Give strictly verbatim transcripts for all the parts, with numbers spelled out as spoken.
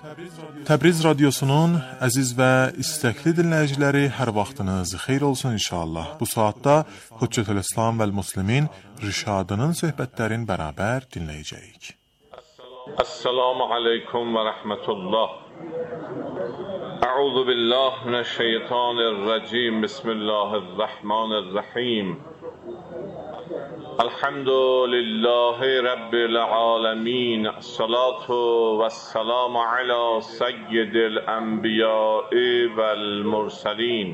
Təbriz radiosunun əziz və istəkli dinləyiciləri, hər vaxtınız xeyir olsun inşallah. Bu saatda Hüccətül-İslam və Müslimin Rişadının söhbətlərini bərabər dinləyəcəyik. Assalamu aleykum və rəhmətullah. Əuzu billah minəşşeytanirracim. Bismillahirrahmanirrahim. Elhamdülillahi Rabbil alemin. Salatu ve selamu ala seyyidil enbiyai vel mursalin.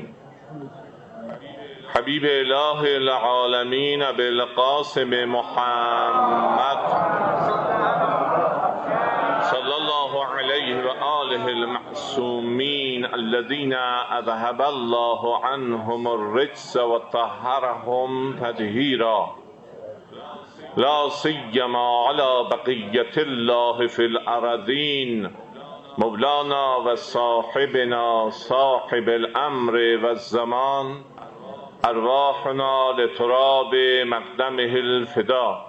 Habib ilahil alemin bil qasim Muhammed sallallahu aleyhi ve alihil ma'sumin allazina azhaballahu anhumur rijsa ve tahharahum tadhira. لا سيما على بقية الله في الأراضين مولانا وصاحبنا صاحب الأمر والزمان أرواحنا لتراب مقدمه الفداء.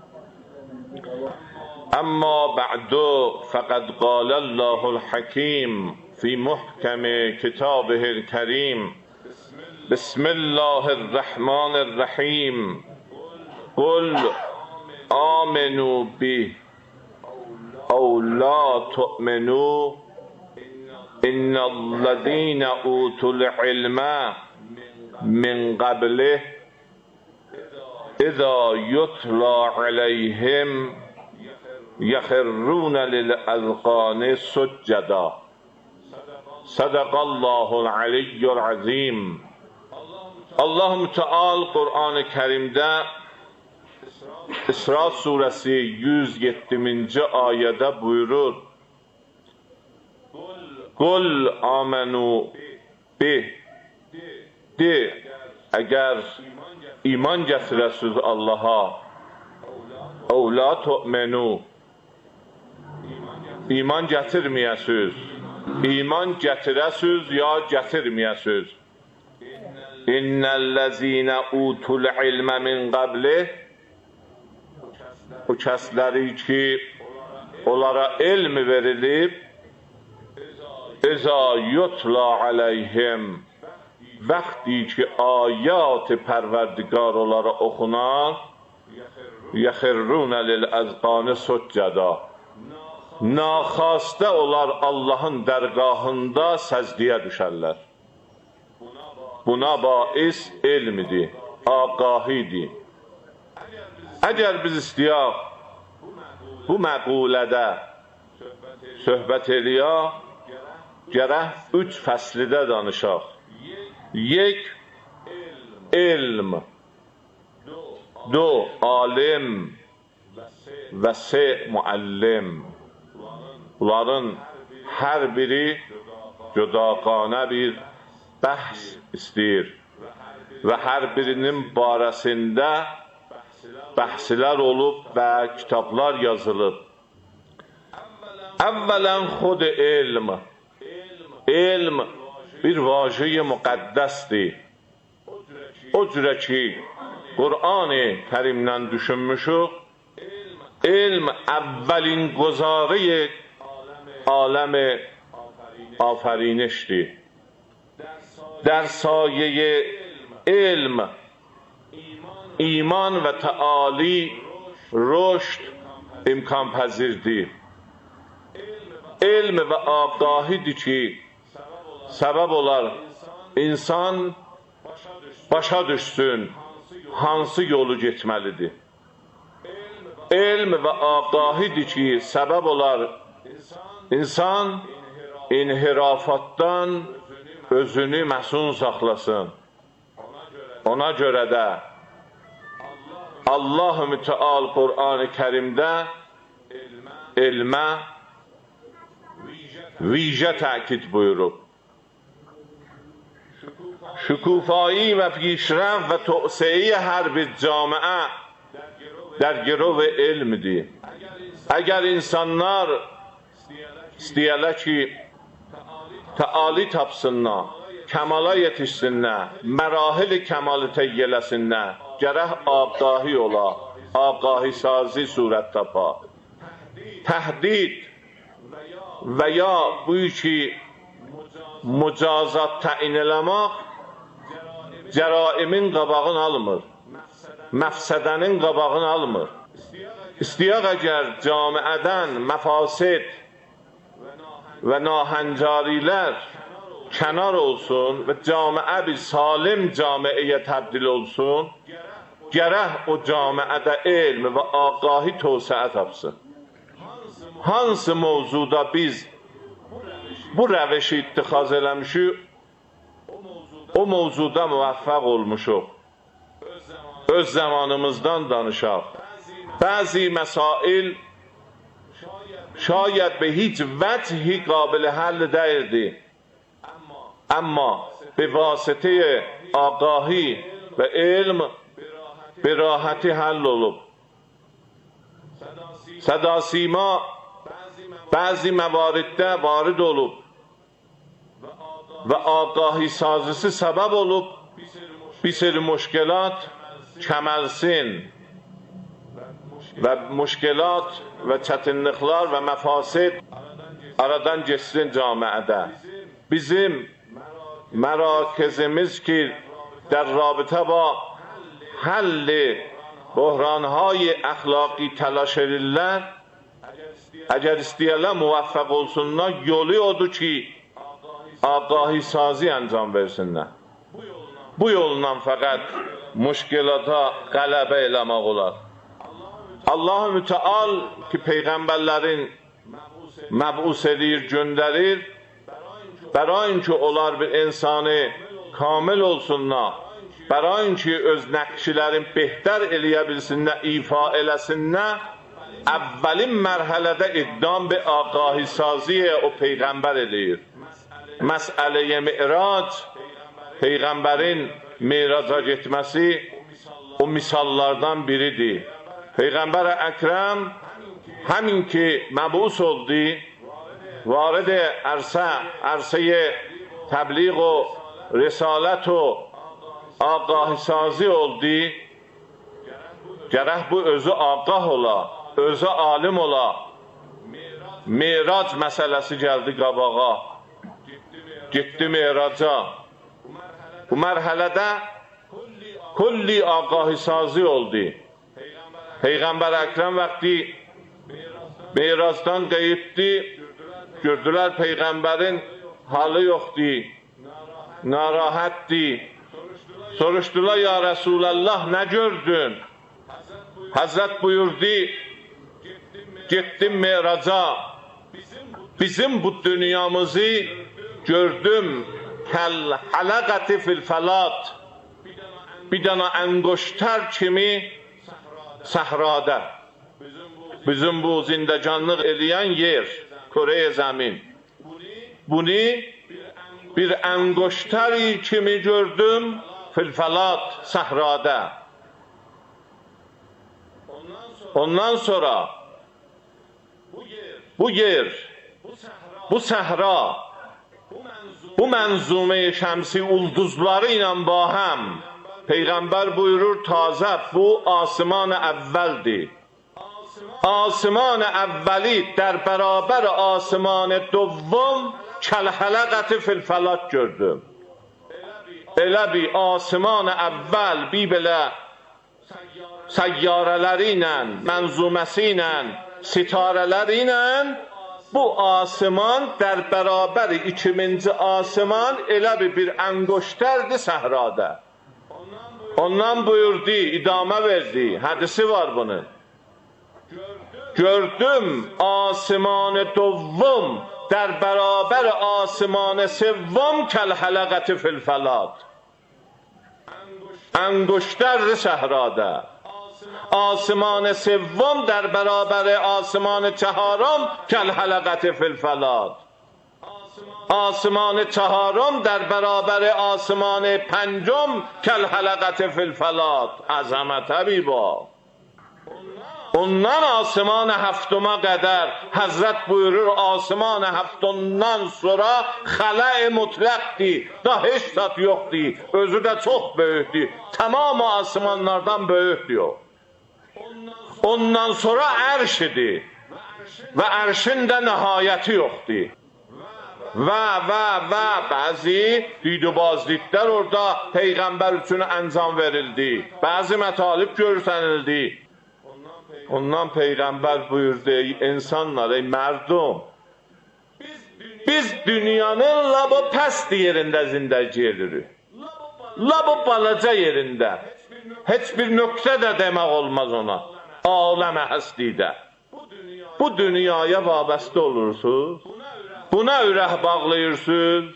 أما بعد فقد قال الله الحكيم في محكم كتابه الكريم بسم الله الرحمن الرحيم قل آمنوا به أو لا تؤمنوا إن الذين أوتوا العلم من قبله إذا يتلى عليهم يخرون للأذقان سجدا. صدق الله العلي العظيم. Allah Müteal Kur'an-ı Kerim'de İsra suresi yüz yedinci ayede buyurur: Kul amenu bih, de, eğer iman getirəsiz Allah'a, o la tu'menu, iman getirmeyəsiz, iman getirəsiz ya getirmeyəsiz. İnnellezine utul ilme min qablih, o kəsləri ki, onlara elm verilib, İza yutla aleyhim, vaxtı ki, ayat-ı pərverdigar onlara oxunan, yəxirrunə lil-əzqanı succada, naxastə onlar Allahın dərgahında səzdiyə düşərlər. Buna bais elmidir, ağahidir. Əgər biz istəyək bu məqulədə söhbət eləyək, gərək üç fəslidə danışaq. Yek, elm, do, alim və se, müəllim. Bunların hər biri cüdaqanə bir bəhs istəyir və hər birinin barəsində bəhslər olub və kitablar yazılıb. Əvvələn xud elm. Elm bir vacə-i müqəddəsdir. O cürə ki, Qur'an-ı Kərimdən düşünmüşük, elm əvvəlin qozarı-i aləm-i afərinişdir. در سایه علم ایمان و تعالی رشد امکان پذیرdir. Elm və ağahidir ki, səbəb olar insan başa düşsün hansı yolu getməlidir. Elm və ağahidir ki, səbəb olar insan inhirafatdan özünü məsun saxlasın. Ona görə də Allah-ı Müteal Qur'an-ı Kərimdə elmə vicə təkid buyurub. Şükufایی və پیشرفت və توسعه hər bir camiə در گرو elmdir. Əgər insanlar istəyələr ki, təali tapsınlar, kəmala yetişsinlər, mərahil kəmalı təyyələsinlər, gərək ağahi ola, ağahi sazi surət tapa. Təhdid və ya bu ki mücazat təyin eləmək cəraimin qabağını almır, məfsədənin qabağını almır. İstəyək əgər camiədən məfasid və nahəncarilər kənar olsun və camiə bir salim camiəyə təbdil olsun, gərək o camiədə elm və ağahi tövsəə tapsın. Hansı mövzuda biz bu rəvişi ittixaz eləmişik, o mövzuda müvəffəq olmuşuq. Öz zamanımızdan danışaq. Bəzi məsail şayət be hiç vəchi qabil həll deyildi. Amma be vasitə ağahi və elm be rahəti həll olub. Sədasima bəzi məvariddə varid olub və ağahi sazisi səbəb olub bir seri müşkilat kəməlsin və müşkilat və çətinliklər və məfasid aradan geçsin camiədə. Bizim mərakizimiz ki در رابطه با حل بحرانهای اخلاقی تلاش edirlər, əgər istəyərlər müvəffəq olsunlar, yolu odur ki ağahi sazi əncam versinlər. Bu yolla fəqət müşkilata qələbə eləmək olar. Allah-u Müteal ki peyğəmbərlərin məbus edir, göndərir, bərayin ki onlar bir insanı kamil olsunlar, bərayin ki öz nəqşilərin behtər eləyə bilsinlər, ifa eləsinlər, əvvəlin mərhələdə iqdam bir ağahi saziyə o peyğəmbər eləyir. Məsələ-i mi'rac, peyğəmbərin miraca getməsi o misallardan biridir. Peyğəmbər Əkrəm həmin ki məbus oldu, varid ərsə, ərsəyə təbliğ o risalət o ağahi sazi oldu, gərək bu özü ağah ola, özü alim ola. Mirac məsələsi gəldi qabağa, getdi miraca. Bu mərhələdə kulli ağahi sazi oldu. Peyğəmbər Əkrəm vaxtı miracdan qeyibdi, gördülər peyğəmbərin halı yoxdur, narahatdir. Soruşdular, ya Resulallah, nə gördün? Həzrət buyurdu, getdim miraca, bizim bu dünyamızı gördüm, kəl hələqəti fil fəlat, bir dana ənqoştər kimi səhrada. Bizim bu zindecanlıq eləyən yer, Kore-i Zəmin. Bunu bir ənqoştəri kimi gördüm, fil fəlat, səhrada. Ondan sonra bu yer, bu səhra, bu mənzume-i şəmsi ulduzları ilə bahəm, Peyğəmbər buyurur, tazə bu asman-ı əvvəldir. Asman-ı əvvəli در bərabər asman-ı dovvum kəl-hələqəti fil-fəlak gördüm. Elə bir asman-ı əvvəl bir belə səyyarələri ilə, mənzuməsi ilə, sitarələri ilə bu asman در bərabər ikinci asman elə bir bir ənqoştərdir səhrada. Ondan buyurdu, idamə verdi, hədisi var bunun. Gördüm asman-ı dovvum در bərabər asman-ı sevvam kəl hələqəti fil fəlad. Ənqoştərdir səhrada. Asman-ı sevvam در bərabər asman-ı çəharam kəl hələqəti fil fəlad. آسمان چهارم در برابر آسمان پنجم کل حلقت فی الفلات. عظمت بیبا. Ondan asman هفتما qədər Həzrət buyurur, asman haftondan sonra xələ-i mutlaqdır, da heç zat yoxdur, özü də çox böyükdür, tamam asmanlardan böyükdür. Ondan sonra ərşidir. və ərşin də nəhayəti yoxdur. Və, və, və bəzi didubazliklər orada Peyğəmbər üçün əncam verildi. Bəzi mətalib görsənildi. Ondan Peyğəmbər buyurdu, ey insanlar, ey mərdum, biz dünyanın labo pəst yerində zindəci edirik. Labo balaca yerində. Heç bir nöqtə də demək olmaz ona. Aləmə həslidə. Bu dünyaya vabəstə olursunuz. Buna ürək bağlayırsınız.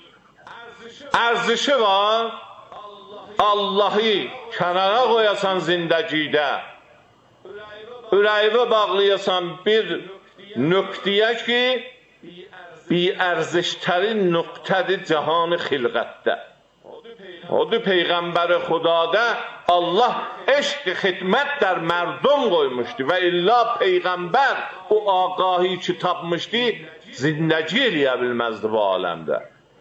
Ərzişi var. Allah'ı kənara qoyasan zindəcidə. Ürəyivə bağlayasan bir nöqtəyə ki, bir ərziştərin nöqtədir cahan-ı xilqətdə. Odur Peyğəmbər Xudadə Allah eşq xidmət der mərdum qoymuşdu və illa Peyğəmbər o ağahi ki tapmışdı, zindəci eləyə bilməzdi bu aləmdə.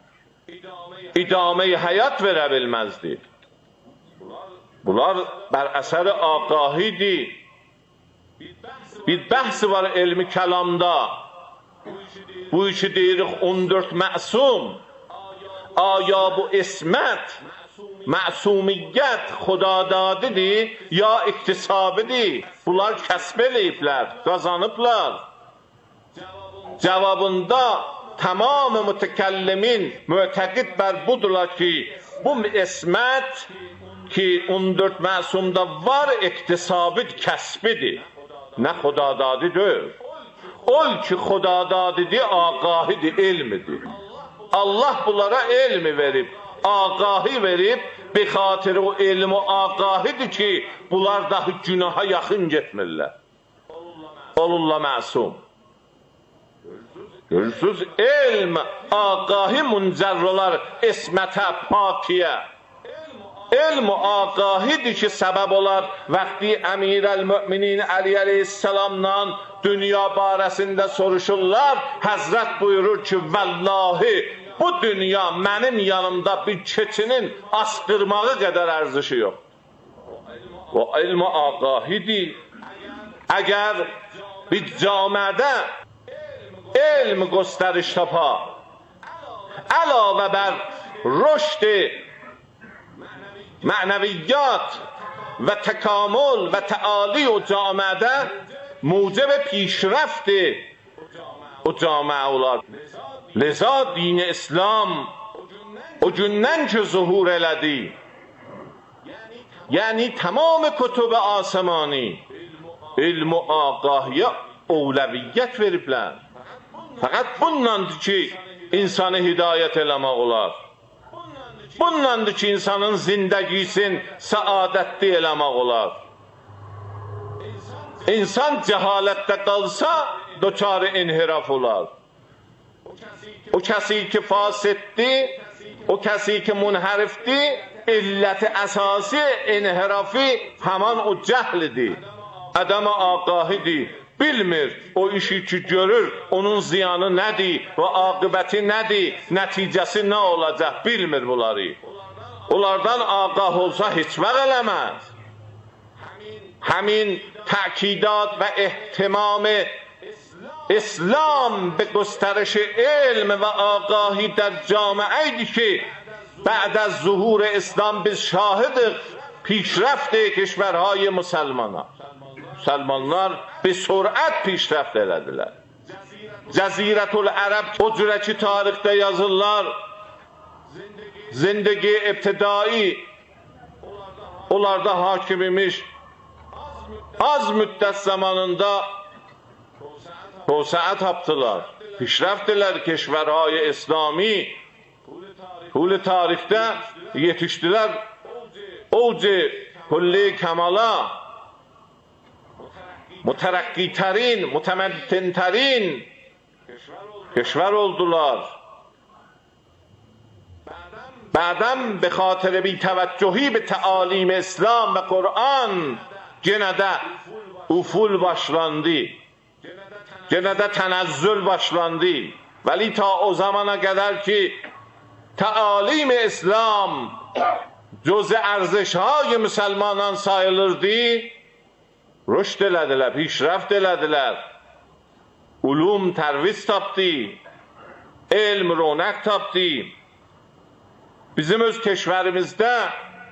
İdame-i həyat verə bilməzdi. Bunlar bər əsəri ağahidir. Bir bəhsi var elmi kəlamda. Bu işi deyirik on dörd məsum. Aya bu ismət, məsumiyyət xudadadidir, ya iktisabidir. Bunlar kəsb eləyiblər, qazanıblar. Cavabında tamamı mütəkəllimin mütəqid bər budurlar ki, bu ismət ki on dörd məsumda var, iktisabid kəsbidir. Nə xudadadidir. Ol ki xudadadidir, ağahidir, elmidir. Allah bunlara elmi verib, ağahi verib, bir xatiri o elmi ağahidir ki, bunlar dahi günaha yaxın getmirlər. Olurlar məsum. Görürsünüz, elm, ağahi müncərrolar, ismətə, pakiyə. Elm ağahidir ki, səbəb olar, vəqti Əmirəl-Möminin Əli əleyhissalamdan dünya barəsində soruşurlar, Həzrət buyurur ki, vallahi, bu dünya mənim yanımda bir keçinin asqırmağı qədər ərzişi yox. O elm ağahidir. Əgər bir camiədə elm göstəriş tapa, əlavə bər rüşd mənəviyyat və təkamül və təali o camiədə mucib پیشرفت o camiə olar. Leza din İslam o gündən ki zuhur elədi. Yəni tamam kütüb asmani ilm و ağahiyə əvləviyyət veriblər. Fəqət bundandır ki insanı hidayət eləmək olar. Bundandır ki insanın zindəgisin səadətli eləmək olar. İnsan cəhalətdə qalsa doçarı inhiraf olar. O kəsi ki fasiddir, o kəsi ki munhərifdir, illəti əsası inhirafi həman o cəhlidir. Ədəm-i ağahidir. Bilmir o işi ki görür, onun ziyanı nədir və aqibəti nədir, nəticəsi nə olacaq, bilmir bunları. Onlardan ağah olsa heç vaxt eləməz. Həmin təkidat və ehtimamı İslam به گسترش علم و آگاهی در جامعه ای که بعد از ظهور اسلام biz şahidik پیشرفت کشورهای مسلمان. Müsəlmanlar bir sürət پیشرفت elədilər. Cəzirətül Ərəb o cürə ki tarixdə yazırlar, zindagi ibtidai onlarda hakim imiş, az müddət zamanında توسعه taptılar. Pişrəftdilər keşverهای İslami. طول tarixdə yetişdilər. Ovc-i kulli kamala. Mütərəqqitərin, mütəməddintərin keşver oldular. بعدم به خاطر بی‌توجهی به تعالیم اسلام و قرآن gene de uful başlandı. Gene de tenezzül başlandı. Veli ta o zamana kadar ki تعالیم İslam cüz-i erzişهای Müslümanان sayılırdı. Rüşd elədilər, pişrəft elədilər. علوم ترویج tapdı, elm ronak tapdı. Bizim öz keşverimizde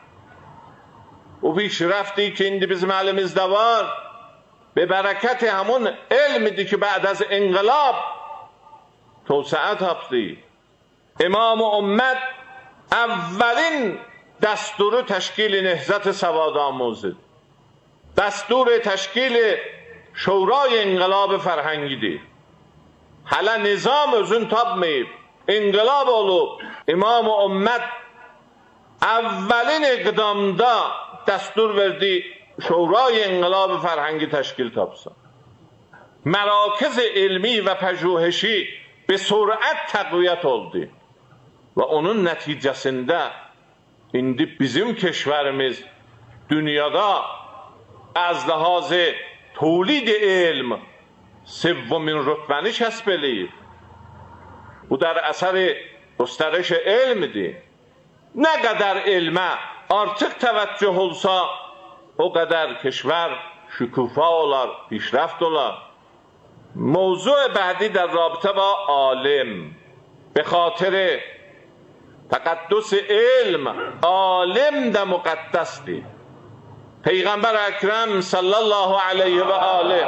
o پیشرفتی که indi bizim elimizde var به برکت همون علمیدی که بعد از انقلاب توسعه tapdı. امام امت اولین دستور تشکیل نهضت سوادآموزی، دستور تشکیل شورای انقلاب فرهنگیdir. Hala nizam özün tapmayıb, inqilab olub, İmam-ı Ümmət əvvəlin iqdamda dəstur verdi, şurayı inqilab-ı fərhəngi təşkil tapsın. Mərakiz ilmi və pəjuheşi bir sürət təqviyyət oldu. Və onun nəticəsində indi bizim keşvərimiz dünyada az ləhazı tolid ilm سومین رتبəni kəsb eləyib. Bu در اثر گسترش elmdir. Nə qədər elmə artıq təvəccüh olsa, o qədər keşvər şükufa olar, پیشرفت olar. موضوع بعدی در رابطه با عالم، به خاطر تقدس علم عالم ده مقدس دی. پیغمبر اکرم صلی الله علیه و آله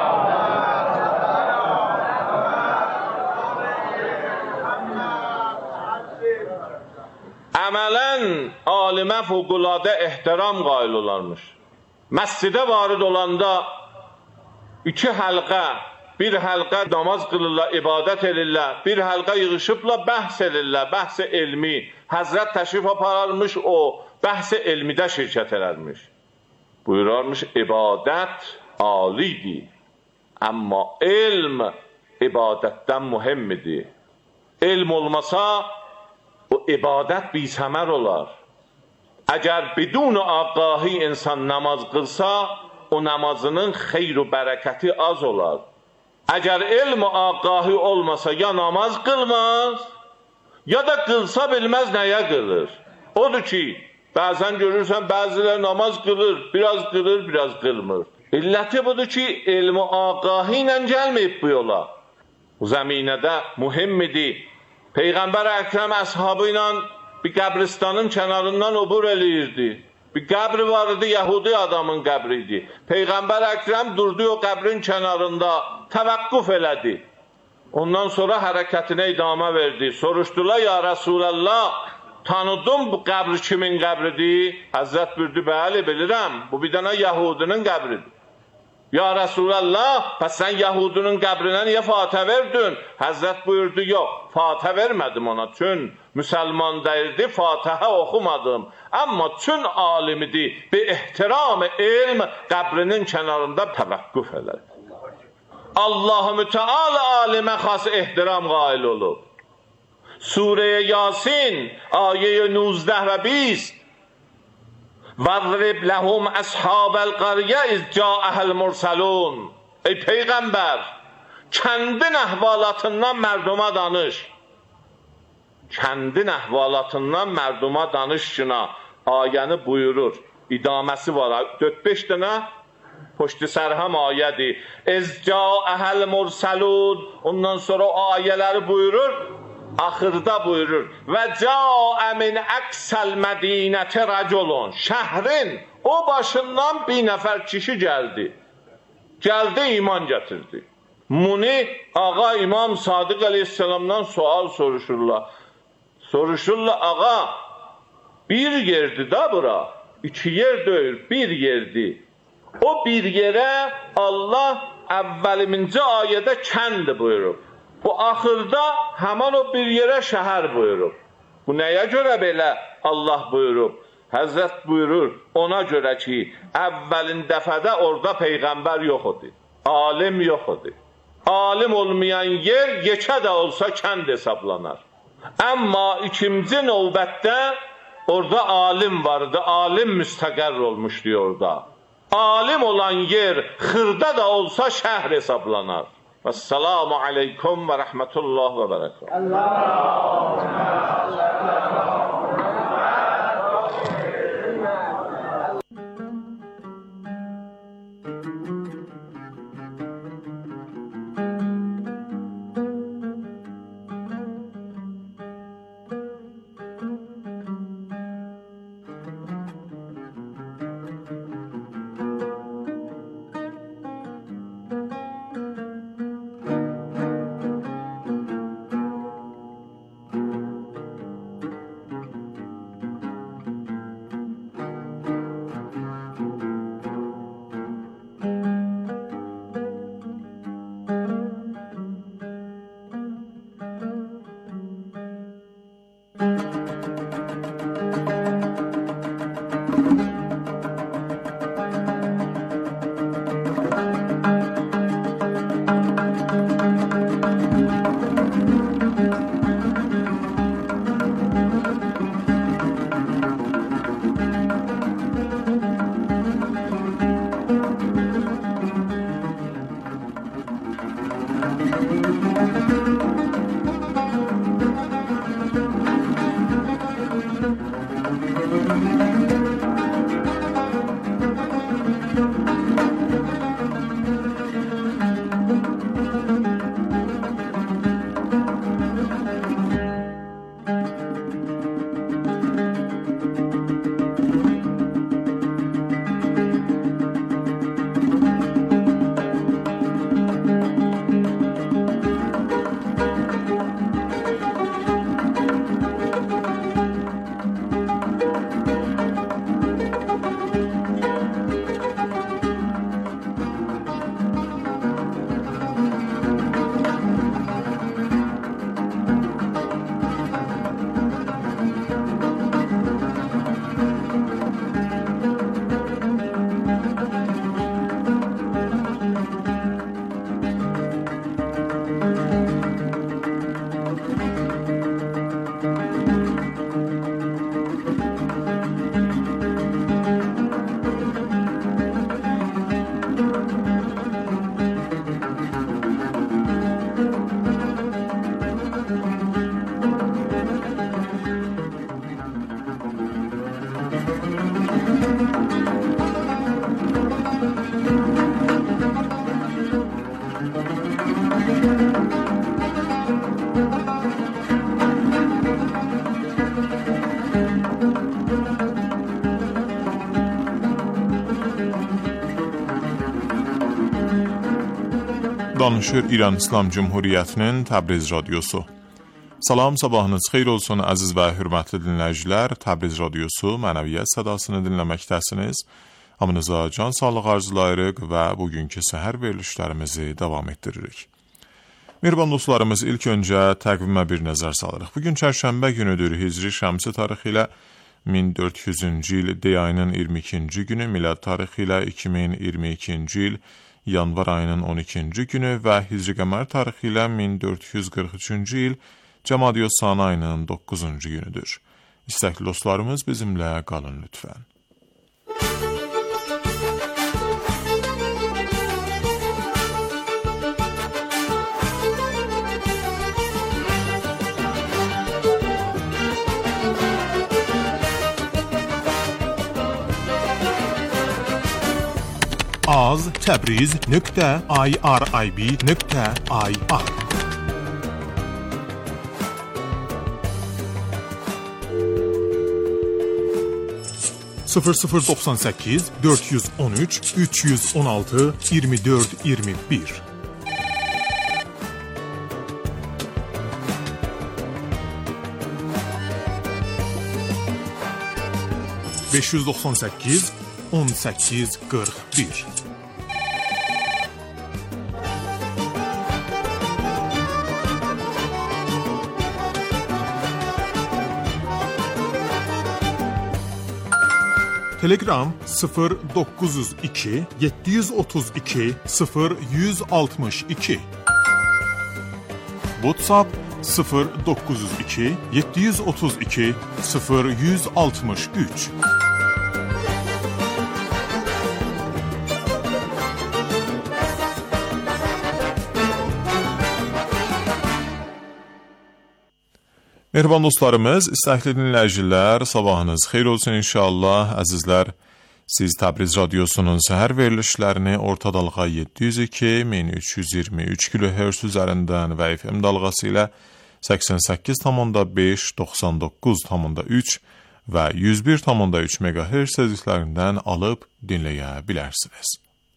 əmələn alimə fövqəladə ehtiram qail olarmış. Məscidə varid olanda iki həlqə, bir həlqə namaz qılırlar, ibadət edirlər, bir həlqə yığışıblar, bəhs edirlər, bəhs elmi. Həzrət təşrif apararmış, o bəhs elmidə şirkət edərmiş. Buyurarmış, ibadət alidir, amma elm ibadətdən mühimmidir. Elm olmasa, o ibadət bisəmər olar. Əgər bidun ağahi insan namaz qılsa, o namazının xeyr və bərəkəti az olar. Əgər elm ağahi olmasa, ya namaz qılmaz, ya da qılsa bilməz nəyə qılır. Odur ki, bəzən görürsən, bəzilər namaz qılır, biraz qılır, biraz qılmır. İlləti budur ki, elm ağahi ilə gəlməyib bu yola. Bu zəminədə mühimmidir. Peyğəmbər Əkrəm əshabı ilə bir qəbristanın kənarından obur eləyirdi. Bir qəbri var idi, Yahudi adamın qəbri idi. Peyğəmbər Əkrəm durdu o qəbrin kənarında, təvəqqüf elədi. Ondan sonra hərəkətinə idamə verdi. Soruşdular, ya Rasulallah, tanıdın bu qəbri kimin qəbridir? Həzrət buyurdu, bəli, bilirəm, bu bir dənə Yahudinin qəbridir. Ya Resulallah, pəs sən Yahudunun qəbrinə niyə fatə verdin? Həzrət buyurdu, yox, fatə vermədim ona, çün müsəlman deyirdi, fatəhə oxumadım. Amma çün alimidir, bir ehtiram ilm qəbrinin kənarında təvəqqüf elədi. Allah-ı Müteala alimə xas ehtiram qail olub. Surə-i Yasin, ayə nuzdə və بیست وَضْرِبْ لَهُمْ أَصْحَابَ الْقَرْيَةِ إِذْ جَاءَهَا الْمُرْسَلُونَ Ey Peyğəmbər, kəndin əhvalatından mərduma danış. Kəndin əhvalatından mərduma danışına ayəni buyurur. İdaməsi var, dörd beş dənə poştu sərhəm ayədir. إِذْ جَاءَهَا الْمُرْسَلُونَ Ondan sonra o ayələri buyurur. Axırda buyurur və cəə min əqsəl mədinəti rəculun şəhrin o başından bir nəfər kişi gəldi. Gəldi, iman gətirdi. Muni ağa İmam Sadiq əleyhissalamdan sual soruşurlar. Soruşurlar, ağa bir yerdi da bura, iki yer deyil, bir yerdi. O bir yerə Allah əvvəliminci ayədə kənd buyurub. Bu axırda həman o bir yerə şəhər buyurub. Bu nəyə görə belə Allah buyurub? Həzrət buyurur, ona görə ki, əvvəlin dəfədə orada Peyğəmbər yox idi, alim yox idi. Alim olmayan yer yekə də olsa kənd hesablanar. Amma ikinci növbətdə orada alim vardı, alim müstəqər olmuşdu orada. Alim olan yer xırda da olsa şəhər hesablanar. Vəssalamu aleykum və rəhmətullah və bərəkət. Danışır İran İslam Cumhuriyyətinin Təbriz Radiosu. Salam, sabahınız xeyir olsun əziz və hörmətli dinləyicilər. Təbriz Radiosu mənəviyyat sədasını dinləməkdəsiniz. Hamınıza can sağlıq arzulayırıq və bugünkü səhər verilişlərimizi davam etdiririk. Mehriban dostlarımız, ilk öncə təqvimə bir nəzər salırıq. Bugün çərşənbə günüdür. Hicri şəmsi tarixi ilə min dörd yüzüncü il D ayının iyirmi ikinci günü, milad tarixi ilə iki min iyirmi ikinci il yanvar ayının on ikinci günü və Hicri qəmər tarixi ilə min dörd yüz qırx üçüncü il Cəmadiyyə-Sani ayının doqquzuncu günüdür. İstəkli dostlarımız bizimlə qalın lütfən. az təbriz nöqtə irib nöqtə ir sıfır sıfır doxsan səkkiz dörd yüz on üç üç yüz on altı iyirmi dörd iyirmi bir beş yüz doxsan səkkiz on səkkiz qırx bir Telegram sıfır doqquz yüz iki yeddi yüz otuz iki sıfır yüz altmış iki WhatsApp sıfır doqquz yüz iki yeddi yüz otuz iki sıfır yüz altmış üç Mehriban dostlarımız, istəkli dinləyicilər, sabahınız xeyir olsun inşallah. Əzizlər, siz Təbriz Radiosunun səhər verilişlərini orta dalğa yeddi yüz iki min üç yüz iyirmi üç kilohertz üzərindən və F M dalğası ilə səksən səkkiz tam beş doxsan doqquz tam üç və yüz bir tam üç megahertz sezliklərindən alıb dinləyə bilərsiniz.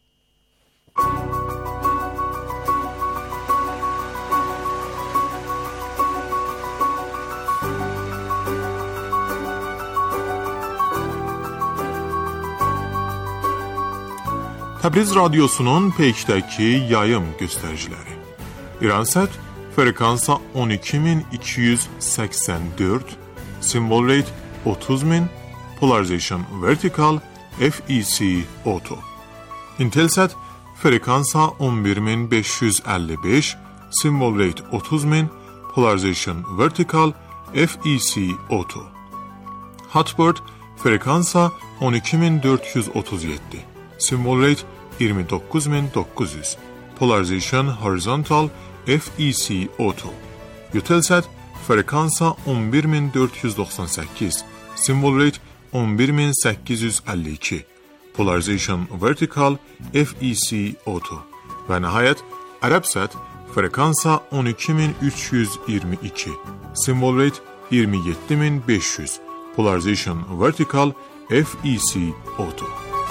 Təbriz Radiosunun peykdəki yayım göstəriciləri. İransat frekansa on iki min iki yüz səksən dörd, symbol rate otuz min, polarization vertical, F E C auto. Intelsat frekansa on bir min beş yüz əlli beş, symbol rate otuz min, polarization vertical, F E C auto. Hotbird frekansa on iki min dörd yüz otuz yeddi. Symbol rate iyirmi doqquz min doqquz yüz. Polarization horizontal F E C Auto. Eutelsat frekansa on bir min dörd yüz doxsan səkkiz, symbol rate on bir min səkkiz yüz əlli iki, polarization vertical F E C Auto və nəhayət Arabsat frekansa on iki min üç yüz iyirmi iki, symbol rate iyirmi yeddi min beş yüz, polarization vertical F E C Auto.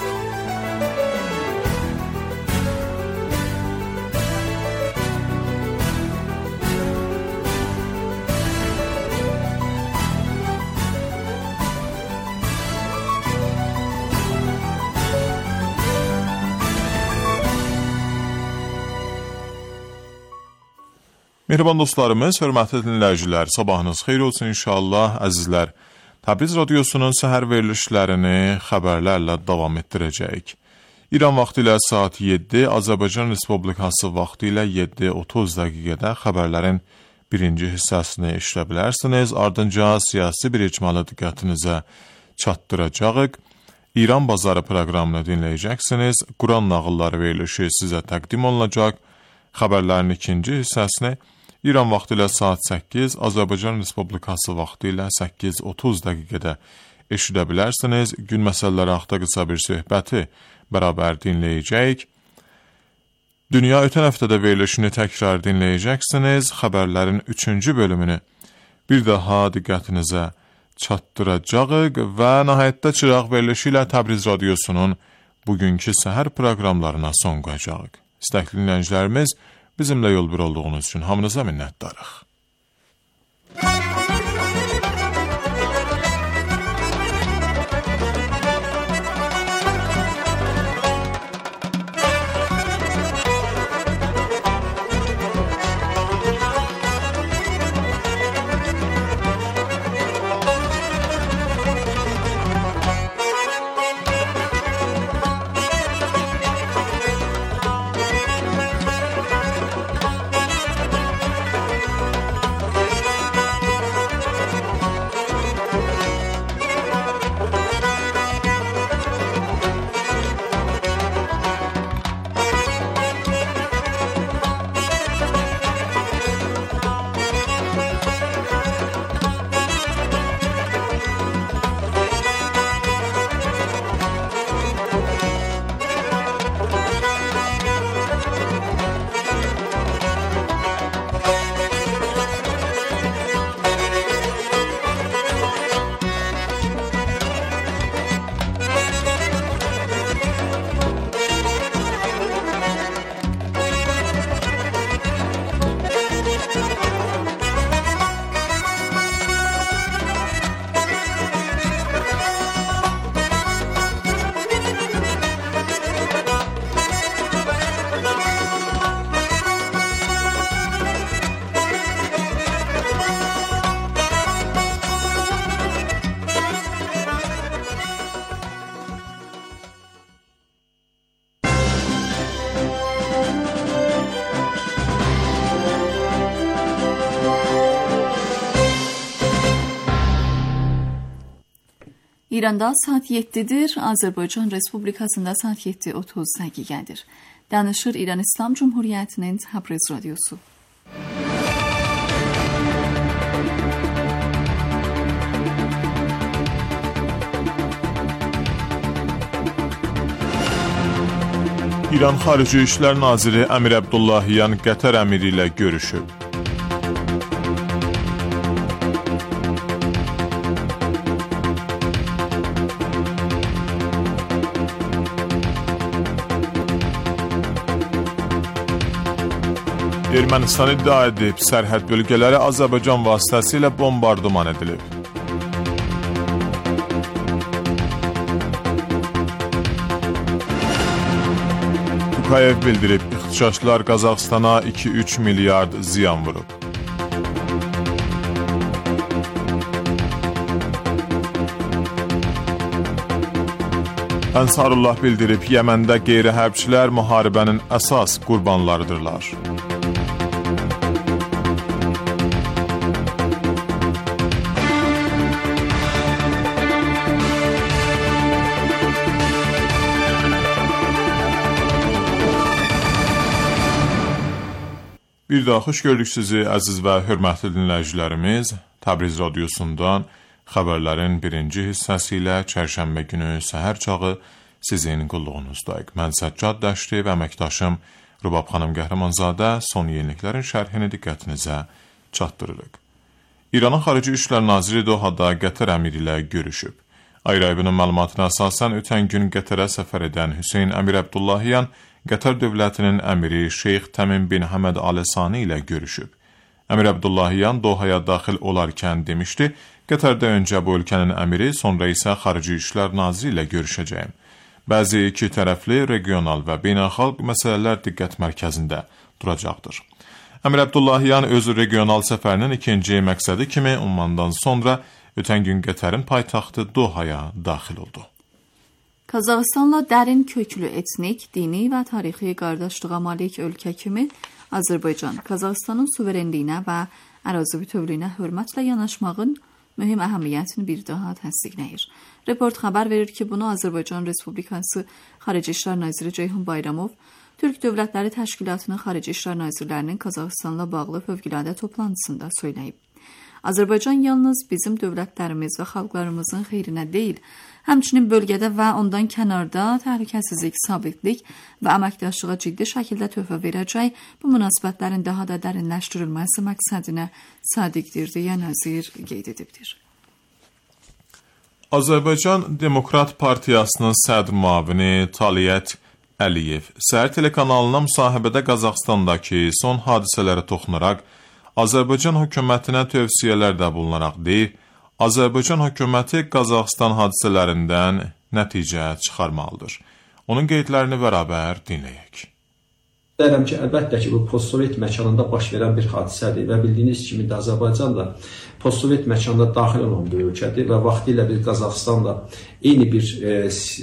Mehriban dostlarımız, hörmətli dinləyicilər, sabahınız xeyir olsun inşallah, əzizlər. Təbriz radiosunun səhər verilişlərini xəbərlərlə davam etdirəcəyik. İran vaxtı ilə saat yeddi, Azərbaycan Respublikası vaxtı ilə yeddi otuz dəqiqədə xəbərlərin birinci hissəsini eşidə bilərsiniz. Ardınca siyasi bir icmalı diqqətinizə çatdıracağıq. İran bazarı proqramını dinləyəcəksiniz. Quran nağılları verilişi sizə təqdim olunacaq. Xəbərlərin ikinci hissəsini İran vaxtı ilə saat səkkiz, Azərbaycan Respublikası vaxtı ilə səkkiz otuz dəqiqədə eşidə bilərsiniz. Gün məsələləri haqqında qısa bir söhbəti bərabər dinləyəcəyik. Dünya ötən həftədə verilişini təkrar dinləyəcəksiniz. Xəbərlərin üçüncü bölümünü bir daha diqqətinizə çatdıracağıq və nəhayətdə çıraq verilişi ilə Təbriz radiosunun bugünkü səhər proqramlarına son qoyacağıq. İstəkli dinləyicilərimiz, bizimlə yol bir olduğunuz üçün hamınıza minnətdarıq. İranda saat yeddidir, Azərbaycan Respublikasında saat yeddi otuz dəqiqədir. Danışır İran İslam Cumhuriyyətinin Təbriz radiosu. İran Xarici İşlər Naziri Əmir Əbdullahiyan Qətər əmiri ilə görüşüb. Ermənistan iddia edib, sərhəd bölgələri Azərbaycan vasitəsilə bombardıman edilib. Tukayev bildirib, ixtişaşlar Qazaxstana iki üç milyard ziyan vurub. Ənsarullah bildirib, Yəməndə qeyri-hərbçilər müharibənin əsas qurbanlarıdırlar. Bir daha xoş gördük sizi əziz və hörmətli dinləyicilərimiz. Təbriz radiosundan xəbərlərin birinci hissəsi ilə çərşənbə günü səhər çağı sizin qulluğunuzdayıq. Mən Səccad Dəşti və əməkdaşım Rubab xanım Qəhrəmanzadə son yeniliklərin şərhini diqqətinizə çatdırırıq. İranın Xarici İşlər Naziri Dohada Qətər əmiri ilə görüşüb. Ayrı-ayrının məlumatına əsasən ötən gün Qətərə səfər edən Hüseyn Əmir Əbdullahyan Qətər dövlətinin əmiri Şeyx Təmin bin Həməd Al Sani ilə görüşüb. Əmir Əbdullahyan Dohaya daxil olarkən demişdi, Qətərdə öncə bu ölkənin əmiri, sonra isə Xarici İşlər Naziri ilə görüşəcəyim. Bəzi iki tərəfli, regional və beynəlxalq məsələlər diqqət mərkəzində duracaqdır. Əmir Əbdullahyan öz regional səfərinin ikinci məqsədi kimi Ummandan sonra ötən gün Qətərin paytaxtı Dohaya daxil oldu. Qazaxıstanla dərin köklü etnik, dini və tarixi qardaşlığa malik ölkə kimi Azərbaycan, Qazaxıstanın suverenliyinə və ərazi bütövlüyünə hörmətlə yanaşmağın mühüm əhəmiyyətini bir daha təsdiqləyir. Report xəbər verir ki, bunu Azərbaycan Respublikası Xarici İşlər Naziri Ceyhun Bayramov, Türk Dövlətləri Təşkilatının Xarici İşlər Nazirlərinin Qazaxıstanla bağlı fövqəladə toplantısında söyləyib. Azərbaycan yalnız bizim dövlətlərimiz və xalqlarımızın xeyrinə deyil, həmçinin bölgədə və ondan kənarda təhlükəsizlik, sabitlik və əməkdaşlığa ciddi şəkildə töhfə verəcək, bu münasibətlərin daha da dərinləşdirilməsi məqsədinə sadiqdir, deyə nazir qeyd edibdir. Azərbaycan Demokrat Partiyasının sədr müavini Taliyət Əliyev Səhər telekanalına müsahibədə Qazaxıstandakı son hadisələrə toxunaraq Azərbaycan hökumətinə tövsiyələrdə bulunaraq deyir, Azərbaycan hökuməti Qazaxıstan hadisələrindən nəticə çıxarmalıdır. Onun qeydlərini bərabər dinləyək. Deyirəm ki, əlbəttə ki, bu postsovet məkanında baş verən bir hadisədir və bildiyiniz kimi də Azərbaycan da postsovet məkanda daxil olan bir ölkədir və vaxtilə bir Qazaxıstanla eyni bir e,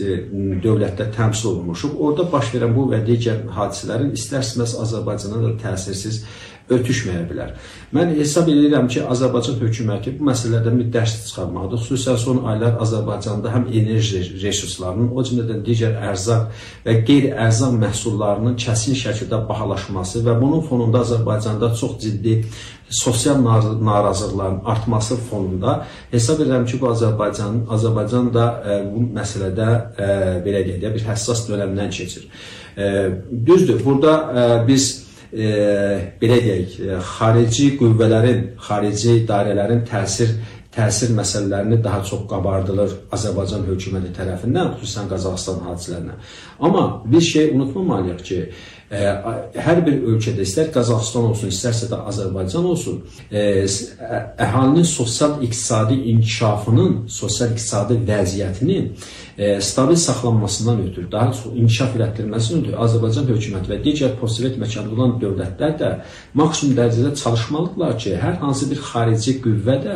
dövlətdə təmsil olunmuşuq. Orada baş verən bu və digər hadisələrin istər-istəməz Azərbaycana da təsirsiz ötüşməyə bilər. Mən hesab edirəm ki, Azərbaycan hökuməti bu məsələlərdən bir dərs çıxarmalıdır. Xüsusən son aylar Azərbaycanda həm enerji resurslarının, o cümlədən digər ərzaq və qeyri-ərzaq məhsullarının kəsin şəkildə bahalaşması və bunun fonunda Azərbaycanda çox ciddi sosial narazılıqların artması fonunda hesab edirəm ki, bu Azərbaycan, Azərbaycan da e, bu məsələdə e, belə deyək də bir həssas dönəmdən keçir. E, düzdür, burada e, biz E, belə deyək, e, xarici qüvvələrin, xarici dairələrin təsir təsir məsələlərini daha çox qabardılır Azərbaycan hökuməti tərəfindən, xüsusən Qazaxıstan hadisələrinə. Amma bir şey unutmamalıyıq ki, e, hər bir ölkədə, istər Qazaxıstan olsun, istərsə də Azərbaycan olsun, e, əhalinin sosial-iqtisadi inkişafının, sosial-iqtisadi vəziyyətinin e, stabil saxlanmasından ötürü, daha çox inkişaf elətdirilməsindən ötürü Azərbaycan hökuməti və digər postsovet məkanda olan dövlətlər də maksimum dərəcədə çalışmalıdırlar ki, hər hansı bir xarici qüvvə də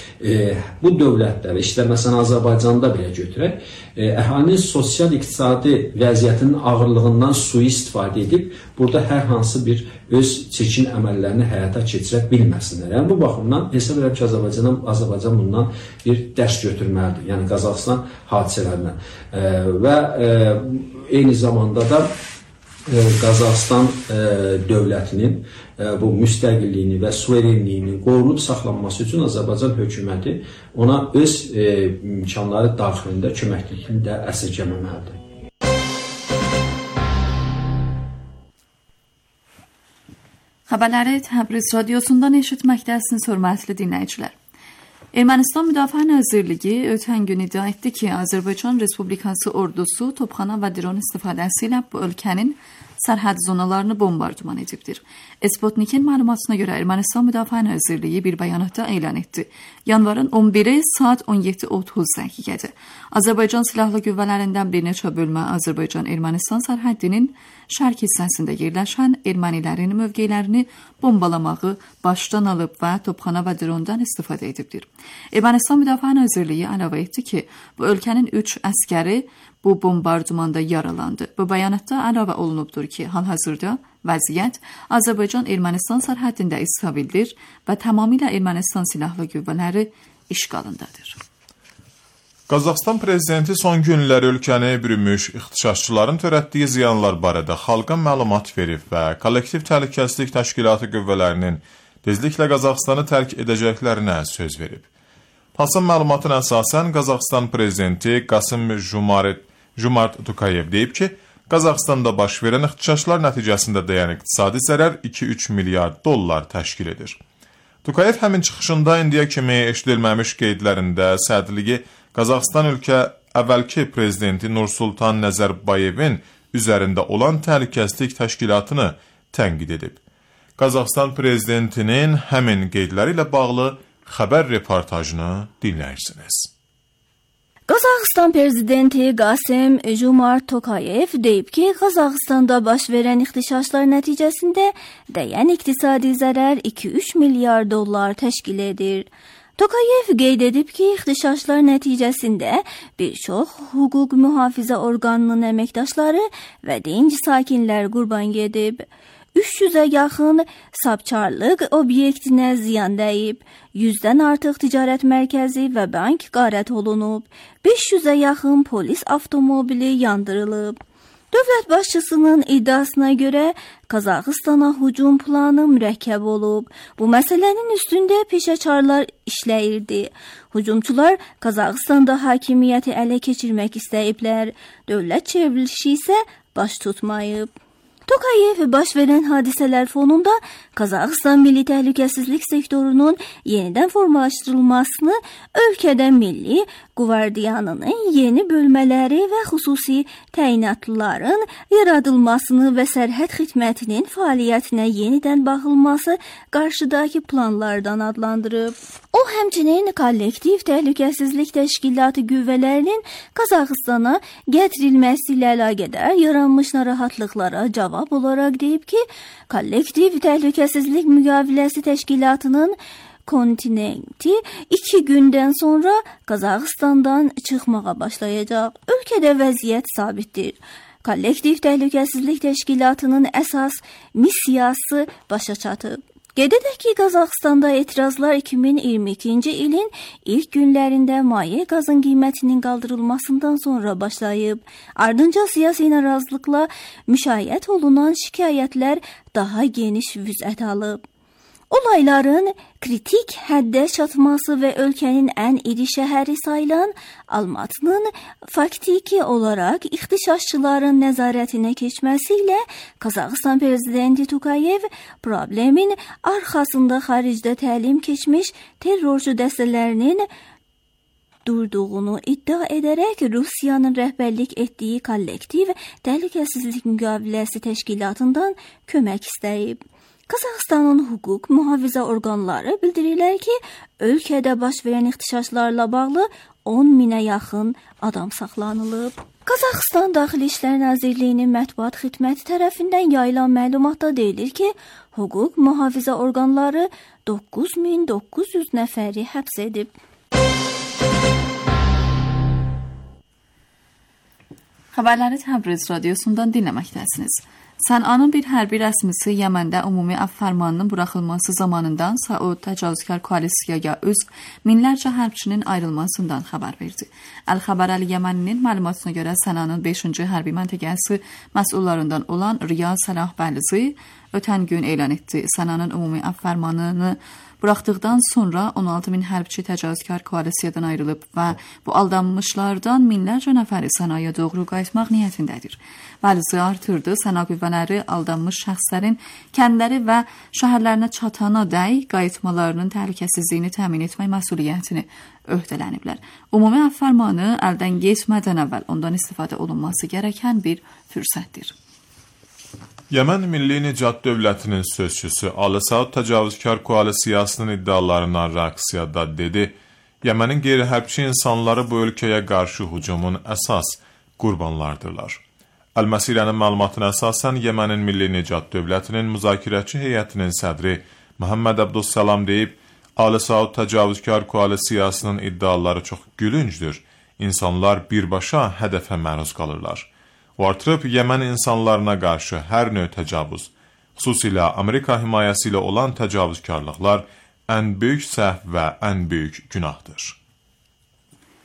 e, bu dövlətləri, işte məsələn Azərbaycanda belə götürək, e, əhalinin sosial-iqtisadi vəziyyətinin ağırlığından sui-istifadə edib, burada hər hansı bir öz çirkin əməllərini həyata keçirə bilməsinlər. Yəni, bu baxımdan hesab edirəm ki, Azərbaycan, Azərbaycan bundan bir dərs götürməlidir, yəni Qazaxıstan hadisələrindən. E, və e, eyni zamanda da e, Qazaxıstan e, dövlətinin e, bu müstəqilliyini və suverenliyini qorunub saxlanması üçün Azərbaycan hökuməti ona öz e, imkanları daxilində köməklikini də əsirgəməməlidir. Xəbərləri Təbriz radiosundan eşitməkdəsiniz, hörmətli dinləyicilər. Ermənistan Müdafiə Nazirliyi ötən gün iddia etdi ki, Azərbaycan Respublikası ordusu topxana və dron istifadəsi ilə bu ölkənin sərhəd zonalarını bombardıman edibdir. Sputnik'in məlumatına görə Ermənistan Müdafiə Nazirliyi bir bəyanatda elan etdi. Yanvarın on biri saat on yeddi otuz dəqiqədir. Azərbaycan Silahlı Qüvvələrindən bir neçə bölmə Azərbaycan-Ermənistan sərhəddinin şərq hissəsində yerləşən ermənilərin mövqelərini bombalamağı başdan alıb və topxana və drondan istifadə edibdir. Ermənistan Müdafiə Nazirliyi əlavə etdi ki, bu ölkənin üç əskəri bu bombardımanda yaralandı. Bu bəyanatda əlavə olunubdur ki, hal-hazırda vəziyyət Azərbaycan-Ermənistan sərhəddində istabildir və tamamilə Ermənistan Silahlı Qüvvələri işğalındadır. Qazaxıstan prezidenti son günləri ölkəni bürümüş ixtişaşçıların törətdiyi ziyanlar barədə xalqa məlumat verib və kollektiv təhlükəsizlik təşkilatı qüvvələrinin tezliklə Qazaxıstanı tərk edəcəklərinə söz verib. Hasan məlumatına əsasən Qazaxıstan prezidenti Qasım Jumart, Jumart Tokayev deyib ki, Qazaxıstanda baş verən ixtişaşlar nəticəsində dəyən iqtisadi zərər iki üç milyard dollar təşkil edir. Tokayev həmin çıxışında indiyə kimi eşidilməmiş qeydlərində sədrliyi Qazaxıstan ölkə əvvəlki prezidenti Nursultan Nəzərbayevin üzərində olan təhlükəsizlik təşkilatını tənqid edib. Qazaxıstan prezidentinin həmin qeydləri ilə bağlı xəbər reportajını dinləyirsiniz. Qazaxıstan prezidenti Qasım Jumart Tokayev deyib ki, Qazaxıstanda baş verən ixtişaşlar nəticəsində dəyən iqtisadi zərər iki üç milyard dollar təşkil edir. Tokayev qeyd edib ki, ixtişaşlar nəticəsində bir çox hüquq mühafizə orqanının əməkdaşları və dinc sakinlər qurban gedib. üç yüzə yaxın sapçarlıq obyektinə ziyan dəyib, yüzdən artıq ticarət mərkəzi və bank qarət olunub, beş yüzə yaxın polis avtomobili yandırılıb. Dövlət başçısının iddiasına görə Qazaxıstana hücum planı mürəkkəb olub. Bu məsələnin üstündə peşəkarlar işləyirdi. Hücumçular Qazaxıstanda hakimiyyəti ələ keçirmək istəyiblər. Dövlət çevrilişi isə baş tutmayıb. Tokayev baş verən hadisələr fonunda Qazaxıstan Milli Təhlükəsizlik sektorunun yenidən formalaşdırılmasını, ölkədə milli qvardiyanının yeni bölmələri və xüsusi təyinatlıların yaradılmasını və sərhəd xidmətinin fəaliyyətinə yenidən baxılması qarşıdakı planlardan adlandırıb. O, həmçinin kollektiv təhlükəsizlik təşkilatı qüvvələrinin Qazaxıstana gətirilməsi ilə əlaqədar yaranmış narahatlıqlara cavab olaraq deyib ki, kollektiv təhlükəsizlik müqaviləsi təşkilatının kontinenti iki gündən sonra Qazaxıstandan çıxmağa başlayacaq. Ölkədə vəziyyət sabitdir. Kollektiv təhlükəsizlik təşkilatının əsas missiyası başa çatıb. Qeyd edək ki, Qazaxıstanda etirazlar iki min iyirmi ikinci ilin ilk günlərində maye qazın qiymətinin qaldırılmasından sonra başlayıb. Ardınca siyasi narazılıqla müşayiət olunan şikayətlər daha geniş vüsət alıb. Olayların kritik həddə çatması və ölkənin ən iri şəhəri sayılan Almatının faktiki olaraq ixtişaşçıların nəzarətinə keçməsi ilə Qazaxıstan prezidenti Tokayev problemin arxasında xaricdə təlim keçmiş terrorçu dəstələrinin durduğunu iddia edərək Rusiyanın rəhbərlik etdiyi kollektiv təhlükəsizlik müqaviləsi təşkilatından kömək istəyib. Qazaxıstanın hüquq mühafizə orqanları bildirirlər ki, ölkədə baş verən ixtişaşlarla bağlı on minə yaxın adam saxlanılıb. Qazaxıstan Daxili İşlər Nazirliyinin mətbuat xidməti tərəfindən yayılan məlumatda deyilir ki, hüquq mühafizə orqanları doqquz min doqquz yüz nəfəri həbs edib. Xəbərləri Təbriz radiosundan dinləməkdəsiniz. Sənanın bir hərbi rəsmisi Yəməndə ümumi əfv fərmanının buraxılması zamanından Saud təcavüzkar koalisiyaya üzv minlərcə hərbçinin ayrılmasından xəbər verdi. Əl-Xəbər Əl-Yəməninin məlumatına görə Sənanın beşinci hərbi məntəqəsi məsullarından olan Riyad Səlah Bəlzi ötən gün elan etdi. Sənanın ümumi əfv fərmanını buraxdıqdan sonra on altı min hərbçi təcavüzkar koalisiyadan ayrılıb və bu aldanmışlardan minlərcə nəfəri Sənaya doğru qayıtmaq niyyətindədir. Bəlzi artırdı, Səna qüvvələri aldanmış şəxslərin kəndləri və şəhərlərinə çatana dəy qayıtmalarının təhlükəsizliyini təmin etmək məsuliyyətini öhdələniblər. Ümumi əfv fərmanı əldən getmədən əvvəl ondan istifadə olunması gərəkən bir fürsətdir. Yəmən Milli Nicat Dövlətinin sözçüsü Ali Saud təcavüzkar koalisiyasının iddialarına reaksiyada dedi, Yəmənin qeyri-hərbçi insanları bu ölkəyə qarşı hücumun əsas qurbanlardırlar. Əl-Məsirənin məlumatına əsasən Yəmənin Milli Nicat Dövlətinin müzakirəçi heyətinin sədri Məhəmməd Əbdüssalam deyib, Ali Saud təcavüzkar koalisiyasının iddiaları çox gülüncdür. İnsanlar birbaşa hədəfə məruz qalırlar. O artırıb Yəmən insanlarına qarşı hər növ təcavüz, xüsusilə Amerika himayəsi ilə olan təcavüzkarlıqlar ən böyük səhv və ən böyük günahdır.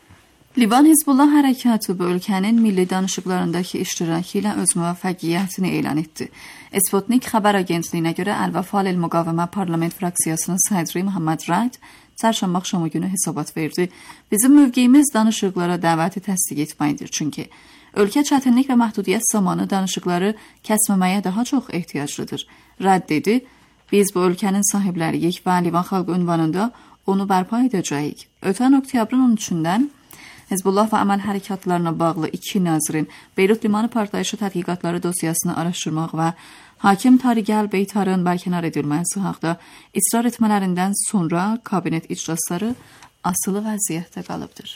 Livan Hizbullah hərəkatı bu ölkənin milli danışıqlarındakı iştirakı ilə öz müvəffəqiyyətini elan etdi. Sputnik xəbər agentliyinə görə Əl-Vəfa Lil-Müqavimə parlament fraksiyasının sədri Muhammed Raid çarşamba axşamı günü hesabat verdi. Bizim mövqeyimiz danışıqlara dəvəti təsdiq etməkdir. Çünki ölkə çətinlik və məhdudiyyət zamanı danışıqları kəsməməyə daha çox ehtiyaclıdır. Raid dedi, biz bu ölkənin sahibləriyik və Livan xalqı ünvanında onu bərpa edəcəyik. Ötən oktyabrın on üçündən Hizbullah və əməl hərəkatlarına bağlı iki nazirin Beyrut limanı partlayışı tədqiqatları dosyasını araşdırmaq və hakim Tariq Əl-Beytarın bərkənar edilməsi haqda israr etmələrindən sonra kabinet iclasları asılı vəziyyətdə qalıbdır.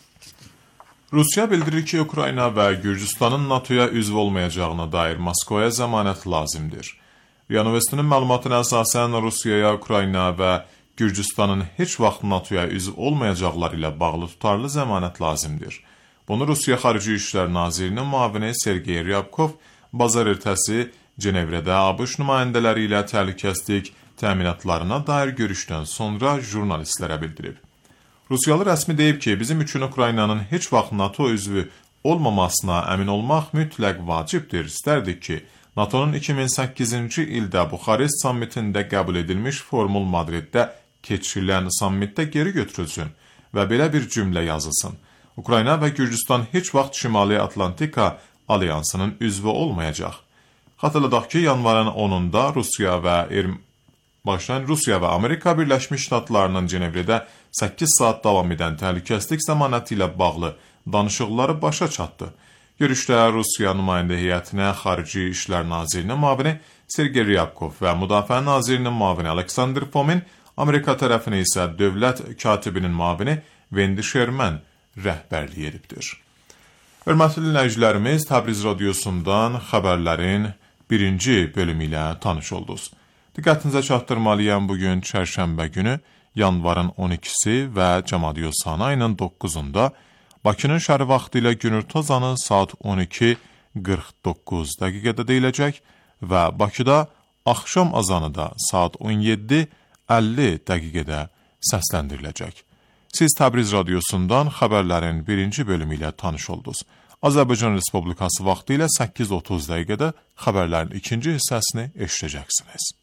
Rusiya bildirir ki, Ukrayna və Gürcüstanın NATOya üzv olmayacağına dair Moskvaya zəmanət lazımdır. RIA Universitetinin məlumatına əsasən Rusiyaya, Ukrayna və Gürcüstanın heç vaxt NATOya üzv olmayacaqları ilə bağlı tutarlı zəmanət lazımdır. Bunu Rusiya Xarici İşlər Nazirinin müavini Sergey Ryabkov bazar ertəsi Cenevrədə ABŞ nümayəndələri ilə təhlükəsizlik təminatlarına dair görüşdən sonra jurnalistlərə bildirib. Rusiyalı rəsmi deyib ki, bizim üçün Ukraynanın heç vaxt NATO üzvü olmamasına əmin olmaq mütləq vacibdir. İstərdik ki, NATO'nun iki min səkkizinci ildə Buxarest sammitində qəbul edilmiş formul Madriddə keçirilən sammitdə geri götürülsün və belə bir cümlə yazılsın. Ukrayna və Gürcüstan heç vaxt Şimali Atlantika Alyansının üzvü olmayacaq. Xatırladaq ki, yanvarın onunda Rusiya və Erm başlayan Rusiya və Amerika Birləşmiş Ştatlarının Cenevrədə səkkiz saat davam edən təhlükəsizlik zəmanəti ilə bağlı danışıqları başa çatdı. Görüşdə Rusiya nümayəndə heyətinə Xarici İşlər Nazirinin müavini Sergey Ryabkov və Müdafiə Nazirinin müavini Aleksandr Fomin, Amerika tərəfinə isə dövlət katibinin müavini Wendy Sherman rəhbərlik edibdir. Hörmətli dinləyicilərimiz, Təbriz radiosundan xəbərlərin birinci bölümü ilə tanış oldunuz. Diqqətinizə çatdırmalıyam, bugün çərşənbə günü yanvarın on ikisi və Cəmadiyosana ayının doqquzunda Bakının şəhəri vaxtı ilə günorta azanı saat on iki qırx doqquz dəqiqədə deyiləcək və Bakıda axşam azanı da saat on yeddi əlli dəqiqədə səsləndiriləcək. Siz Təbriz radiosundan xəbərlərin birinci bölümü ilə tanış oldunuz. Azərbaycan Respublikası vaxtı ilə səkkiz otuz dəqiqədə xəbərlərin ikinci hissəsini eşidəcəksiniz.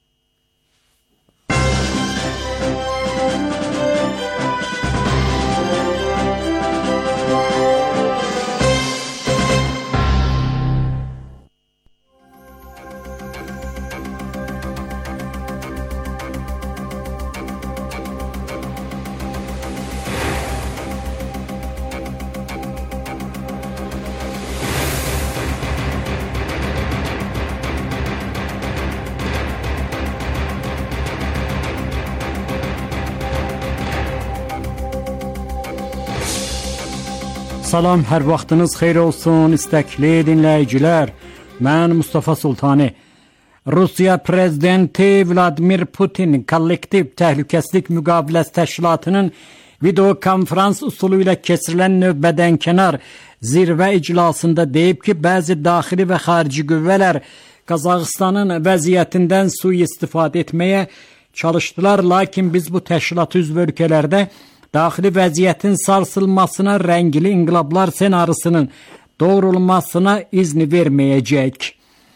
Salam, hər vaxtınız xeyir olsun, istəkli dinləyicilər. Mən Mustafa Sultani. Rusiya Prezidenti Vladimir Putin kollektiv təhlükəsizlik müqaviləsi təşkilatının video konferans üsulu ilə keçirilən növbədənkənar zirvə iclasında deyib ki, bəzi daxili və xarici qüvvələr Qazaxıstanın vəziyyətindən sui-istifadə etməyə çalışdılar, lakin biz bu təşkilat üzv ölkələrdə daxili vəziyyətin sarsılmasına, rəngli inqilablar senarısının doğrulmasına izin verməyəcək.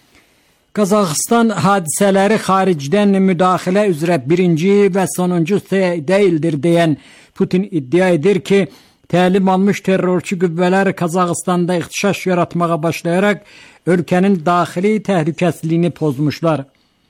Qazaxıstan hadisələri xaricdən müdaxilə üzrə birinci və sonuncu deyildir deyən Putin iddia edir ki, təlim almış terrorçu qüvvələr Qazaxıstanda ixtişaş yaratmağa başlayaraq ölkənin daxili təhlükəsizliyini pozmuşlar.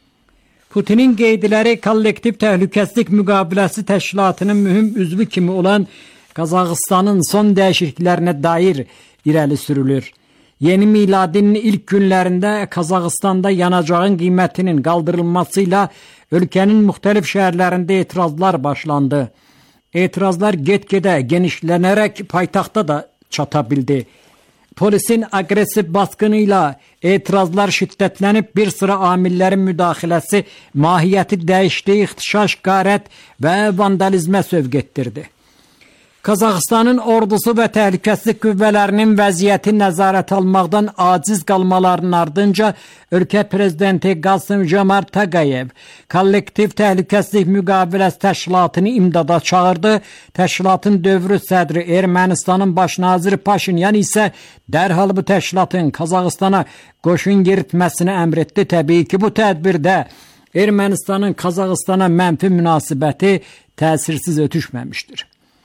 Putinin qeydləri kollektiv təhlükəsizlik müqaviləsi təşkilatının mühüm üzvü kimi olan Qazaxıstanın son dəyişikliklərinə dair irəli sürülür. Yeni miladinin ilk günlərində Qazaxıstanda yanacağın qiymətinin qaldırılmasıyla ölkənin müxtəlif şəhərlərində etirazlar başlandı. Etirazlar get-gedə genişlənərək paytaxta da çata bildi. Polisin agresiv baskınıyla etirazlar şiddətlənib, bir sıra amillərin müdaxiləsi mahiyyəti dəyişdiyi ixtişaş, qarət və vandalizmə sövq etdirdi. Qazaxıstanın ordusu və təhlükəsizlik qüvvələrinin vəziyyəti nəzarət almaqdan aciz qalmalarının ardınca ölkə prezidenti Qasım-Jomart Toqayev kollektiv təhlükəsizlik müqaviləsi təşkilatını imdada çağırdı. Təşkilatın dövrü sədri Ermənistanın baş naziri Paşinyan isə dərhal bu təşkilatın Qazaxıstana qoşun yeritməsini əmr etdi. Təbii ki, bu tədbirdə Ermənistanın Qazaxıstana mənfi münasibəti təsirsiz ötüşməmişdir.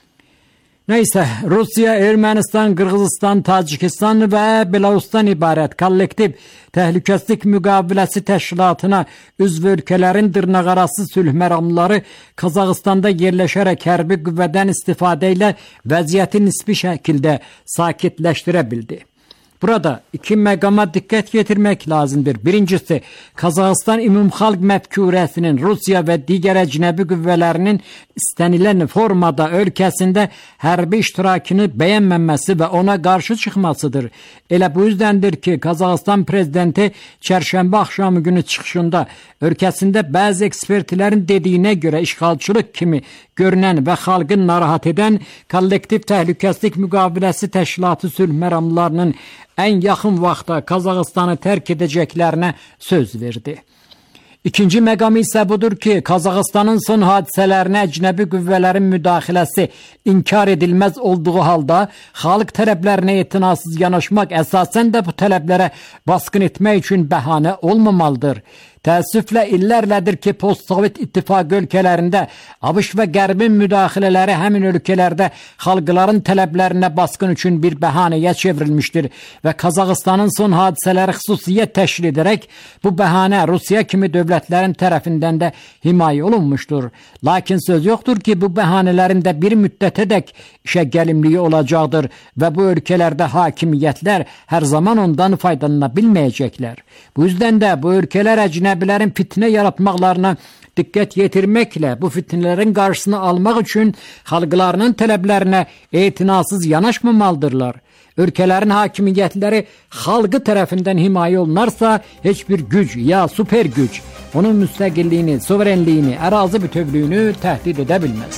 Neyse, Rusya, Ermənistan, Qırğızistan, Tacikistan və Belarusdan ibarət kollektiv təhlükəsizlik müqaviləsi təşkilatına üzv ölkələrin dırnaqarası sülh məramlıları Qazaxıstanda yerləşərək hərbi qüvvədən istifadə ilə vəziyyəti nisbi şəkildə sakitləşdirə bildi. Burada iki məqama diqqət yetirmək lazımdır. Birincisi, Qazaxıstan Ümumxalq Məfkurəsinin Rusiya və digər əcnəbi qüvvələrinin istənilən formada ölkəsində hərbi iştirakını bəyənməməsi və ona qarşı çıxmasıdır. Elə bu yüzdəndir ki, Qazaxıstan prezidenti çərşənbə axşamı günü çıxışında ölkəsində bəzi ekspertlərin dediyinə görə işğalçılıq kimi görünən və xalqı narahat edən kollektiv təhlükəsizlik müqaviləsi təşkilatı sülh məramlarının ən yaxın vaxtda Qazaxıstanı tərk edəcəklərinə söz verdi. İkinci məqam isə budur ki, Qazaxıstanın son hadisələrinə əcnəbi qüvvələrin müdaxiləsi inkar edilməz olduğu halda xalq tələblərinə etinasız yanaşmaq əsasən də bu tələblərə baskın etmək üçün bəhanə olmamalıdır. Təəssüflə illərlədir ki, post-Sovet İttifaqı ölkələrində ABŞ və Qərbin müdaxilələri həmin ölkələrdə xalqların tələblərinə baskın üçün bir bəhanəyə çevrilmişdir və Qazaxıstanın son hadisələri xüsusiyyət təşkil edərək bu bəhanə Rusiya kimi dövlətlərin tərəfindən də himayə olunmuşdur. Lakin söz yoxdur ki, bu bəhanələrin də bir müddətədək işə gəlimliyi olacaqdır və bu ölkələrdə hakimiyyətlər hər zaman ondan faydalana bilməyəcəklər. Bu yüzdən də bu ölkələr əcnəbilərin fitnə yaratmaqlarına diqqət yetirməklə bu fitnələrin qarşısını almaq üçün xalqlarının tələblərinə etinasız yanaşmamalıdırlar. Ölkələrin hakimiyyətləri xalqı tərəfindən himayə olunarsa, heç bir güc ya super güc onun müstəqilliyini, suverenliyini, ərazi bütövlüyünü təhdid edə bilməz.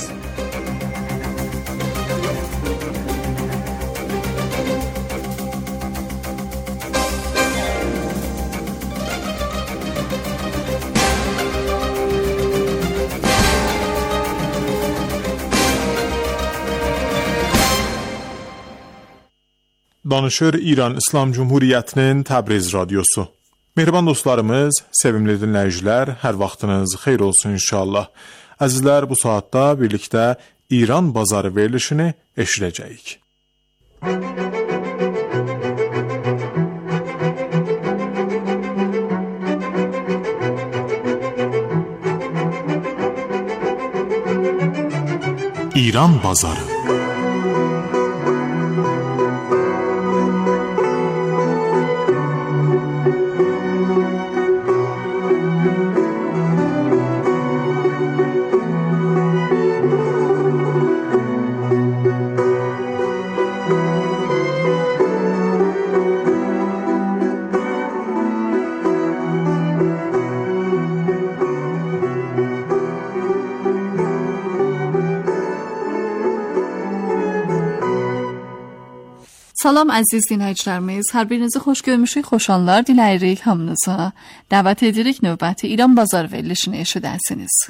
Danışır İran İslam Cumhuriyyətinin Təbriz radiosu. Mehriban dostlarımız, sevimli dinləyicilər, hər vaxtınız xeyir olsun inşallah. Əzizlər, bu saatda birlikdə İran bazarı verilişini eşidəcəyik. İran bazarı. Salam əziz dinləyicilərimiz, hər birinizi xoş görmüşük, xoşanlar diləyirik hamınıza. Dəvət edirik növbəti İran bazar verilişini eşidəsiniz.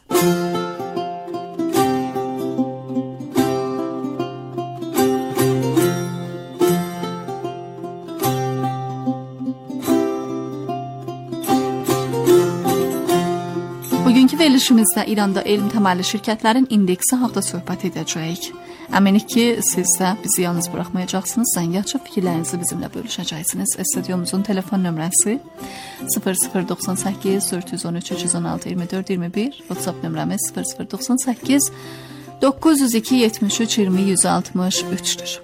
Bugünkü verilişimizdə İranda elm təməlli şirkətlərin indeksi haqda söhbət edəcəyik. Əminik ki, siz də bizi yalnız buraxmayacaqsınız, zəng açıb fikirlərinizi bizimlə bölüşəcəksiniz. Stüdyomuzun telefon nömrəsi sıfır sıfır doxsan səkkiz dörd yüz on üç üç yüz on altı iyirmi dörd iyirmi bir, WhatsApp nömrəmiz sıfır sıfır doxsan səkkiz doqquz yüz iki yetmiş üç iyirmi yüz altmış üçdür.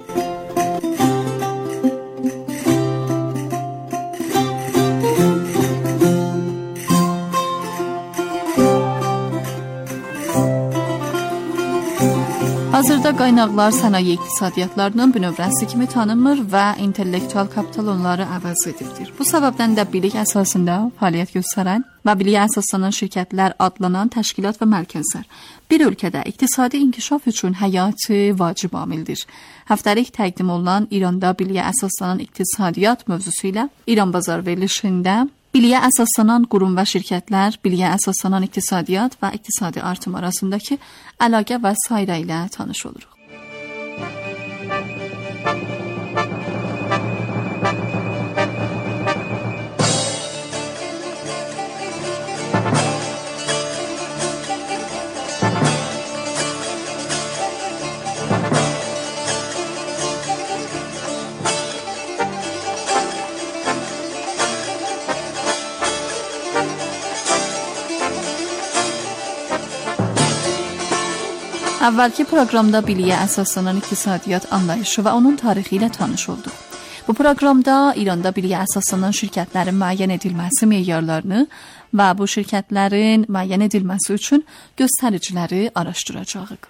Hazırda qaynaqlar sənaye iqtisadiyyatlarının bünövrəsi kimi tanınmır və intellektual kapital onları əvəz edirdir. Bu səbəbdən də bilik əsasında fəaliyyət göstərən və biliyə əsaslanan şirkətlər adlanan təşkilat və mərkəzlər bir ölkədə iqtisadi inkişaf üçün həyati vacib amildir. Həftəlik təqdim olunan İranda biliyə əsaslanan iqtisadiyyat mövzusu ilə İran bazar verilişində biliyə əsaslanan qurum və şirkətlər, biliyə əsaslanan iqtisadiyyat və iqtisadi artım arasındakı əlaqə və sairə ilə tanış oluruq. Əvvəlki proqramda biliyə əsaslanan iqtisadiyyat anlayışı və onun tarixi ilə tanış olduq. Bu proqramda İranda biliyə əsaslanan şirkətlərin müəyyən edilməsi meyarlarını və bu şirkətlərin müəyyən edilməsi üçün göstəriciləri araşdıracağıq.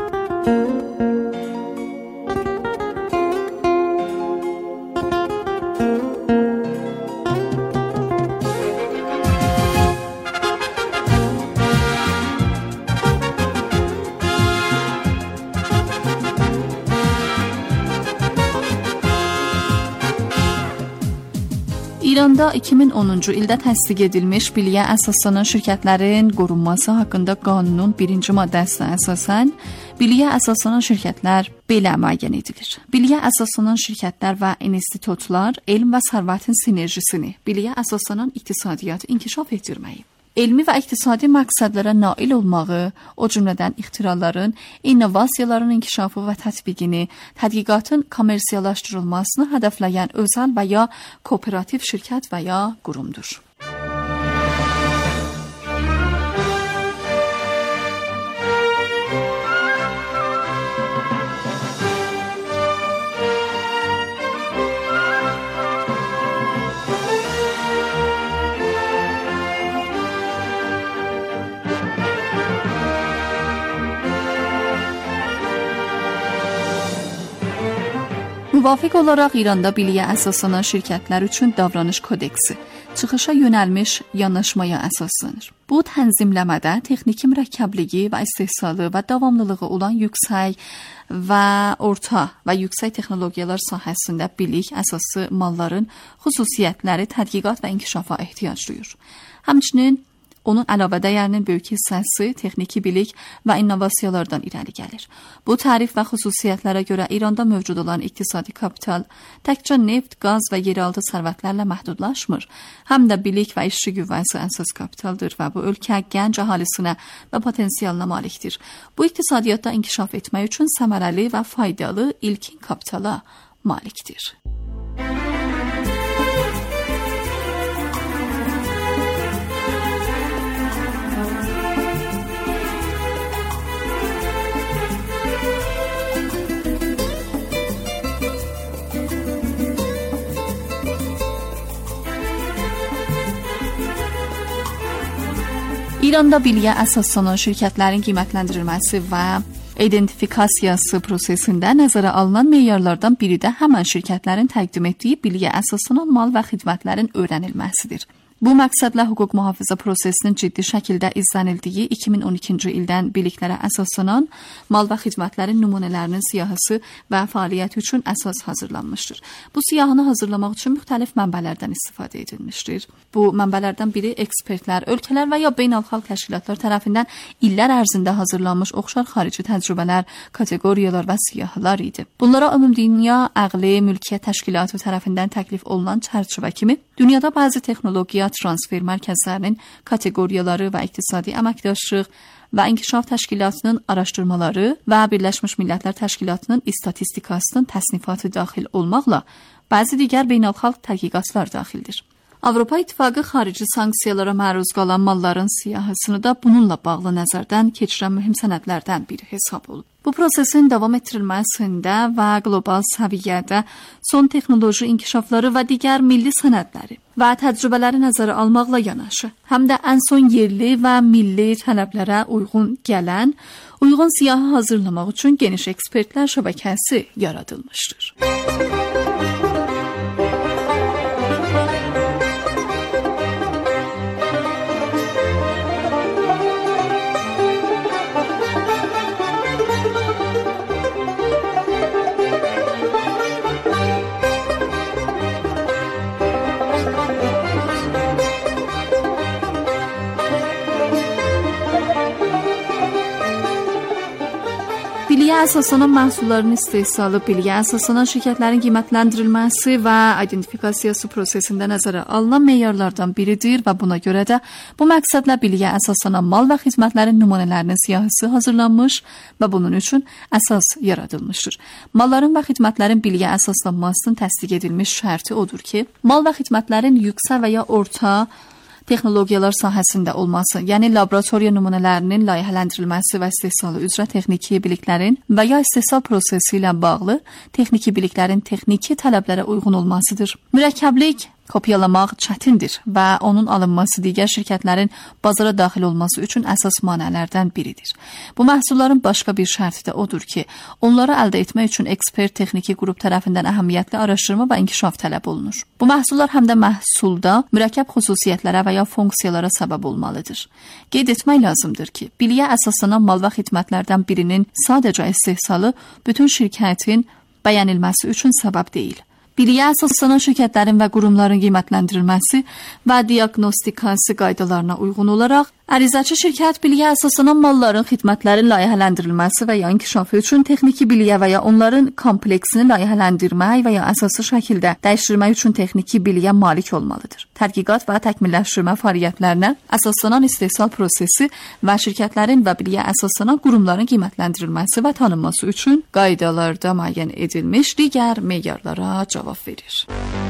İranda iki min onuncu ildə təsdiq edilmiş biliyə əsaslanan şirkətlərin qorunması haqqında qanunun birinci maddəsinə əsasən biliyə əsaslanan şirkətlər belə müəyyən edilir. Biliyə əsaslanan şirkətlər və institutlar elm və sərvətin sinerjisini, biliyə əsaslanan iqtisadiyyatı inkişaf etdirməyi, elmi və iqtisadi məqsədlərə nail olmağı, o cümlədən ixtiraların, innovasiyaların inkişafı və tətbiqini, tədqiqatın kommersiyalaşdırılmasını hədəfləyən özəl və ya kooperativ şirkət və ya qurumdur. Müvafiq olaraq İranda biliyə əsaslanan şirkətlər üçün davranış kodeksi çıxışa yönəlmiş yanaşmaya əsaslanır. Bu tənzimləmədə texniki mürəkkəbliyi və istehsalı və davamlılığı olan yüksək və orta və yüksək texnologiyalar sahəsində bilik əsaslı malların xüsusiyyətləri tədqiqat və inkişafa ehtiyac duyur. Həmçinin onun əlavə dəyərinin böyük hissəsi texniki bilik və innovasiyalardan irəli gəlir. Bu tərif və xüsusiyyətlərə görə İranda mövcud olan iqtisadi kapital təkcə neft, qaz və yeraltı sərvətlərlə məhdudlaşmır. Həm də bilik və işçi qüvvəsi əsas kapitaldır və bu ölkə gənc əhalisinə və potensialına malikdir. Bu iqtisadiyyatda inkişaf etmək üçün səmərəli və faydalı ilkin kapitala malikdir. İranda biliyə əsaslanan şirkətlərin qiymətləndirilməsi və identifikasiyası prosesində nəzərə alınan meyarlardan biri də həmən şirkətlərin təqdim etdiyi biliyə əsaslanan mal və xidmətlərin öyrənilməsidir. Bu məqsədlə hüquq mühafizə prosesinin ciddi şəkildə izlənildiyi iki min on ikinci ildən biliklərə əsaslanan mal və xidmətlərin nümunələrinin siyahısı və fəaliyyəti üçün əsas hazırlanmışdır. Bu siyahını hazırlamaq üçün müxtəlif mənbələrdən istifadə edilmişdir. Bu mənbələrdən biri ekspertlər, ölkələr və ya beynəlxalq təşkilatlar tərəfindən illər ərzində hazırlanmış oxşar xarici təcrübələr, kateqoriyalar və siyahılar idi. Bunlara ümumdünya əqli mülkiyyət təşkilatı tərəfindən təklif olunan çərçivə kimi dünyada bəzi texnologiya transfer mərkəzlərinin kateqoriyaları və iqtisadi əməkdaşlıq və inkişaf təşkilatının araşdırmaları və Birləşmiş Millətlər Təşkilatının istatistikasının təsnifatı daxil olmaqla bəzi digər beynəlxalq tədqiqatlar daxildir. Avropa İttifaqı xarici sanksiyalara məruz qalan malların siyahısını da bununla bağlı nəzərdən keçirən mühüm sənədlərdən biri hesab olub. Bu prosesin davam etdirilməsində və qlobal səviyyədə son texnoloji inkişafları və digər milli sənədləri və təcrübələri nəzərə almaqla yanaşı, həm də ən son yerli və milli tələblərə uyğun gələn, uyğun siyahı hazırlamaq üçün geniş ekspertlər şəbəkəsi yaradılmışdır. Biliyə əsaslanan məhsulların istehsalı, biliyə əsaslanan şirkətlərin qiymətləndirilməsi və identifikasiyası prosesində nəzərə alınan meyarlardan biridir və buna görə də bu məqsədlə biliyə əsaslanan mal və xidmətlərin nümunələrinin siyahısı hazırlanmış və bunun üçün əsas yaradılmışdır. Malların və xidmətlərin biliyə əsaslanmasının təsdiq edilmiş şərti odur ki, mal və xidmətlərin yüksək və ya orta texnologiyalar sahəsində olması, yəni laboratoriya nümunələrinin layihələndirilməsi və istehsalı üzrə texniki biliklərin və ya istehsal prosesi ilə bağlı texniki biliklərin texniki tələblərə uyğun olmasıdır. Mürəkkəblik kopyalamaq çətindir və onun alınması digər şirkətlərin bazara daxil olması üçün əsas manələrdən biridir. Bu məhsulların başqa bir şərti də odur ki, onları əldə etmək üçün ekspert texniki qrup tərəfindən əhəmiyyətli araşdırma və inkişaf tələb olunur. Bu məhsullar həm də məhsulda mürəkkəb xüsusiyyətlərə və ya funksiyalara səbəb olmalıdır. Qeyd etmək lazımdır ki, biliyə əsaslanan mal və xidmətlərdən birinin sadəcə istehsalı bütün şirkətin bəyənilməsi üçün səbəb deyil. Biliyə əsaslanan şirkətlərin və qurumların qiymətləndirilməsi və diaqnostikası qaydalarına uyğun olaraq ərizəçi şirkət biliyə əsaslanan malların, xidmətlərin layihələndirilməsi və ya inkişafı üçün texniki biliyə və ya onların kompleksini layihələndirmək və ya əsaslı şəkildə dəyişdirmək üçün texniki biliyə malik olmalıdır. Tədqiqat və təkmilləşdirmə fəaliyyətlərinə əsaslanan istehsal prosesi və şirkətlərin və biliyə əsaslanan qurumların qiymətləndirilməsi və tanınması üçün qaydalarda müəyyən edilmiş digər meyarlara cavab verir.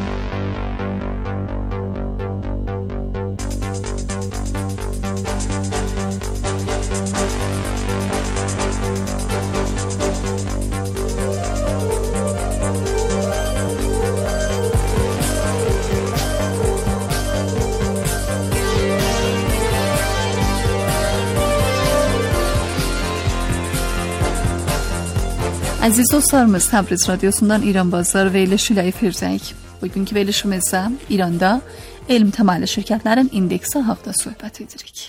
Əziz dostlarımız, Təbriz Radyosu'ndan İran Bazar verilişi ilə efirdəyik. Bugünkü verilişimizdə İranda elm təməlli şirkətlərin indeksi haqda söhbət edirik.